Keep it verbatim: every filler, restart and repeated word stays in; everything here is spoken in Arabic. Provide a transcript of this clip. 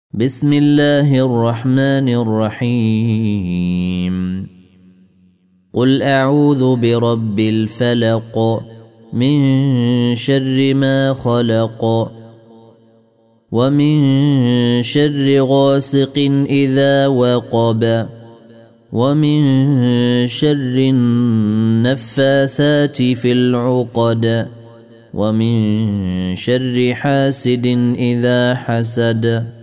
بسم الله الرحمن الرحيم قل أعوذ برب الفلق من شر ما خلق ومن شر غاسق إذا وقب ومن شر النفاثات في العقد ومن شر حاسد إذا حسد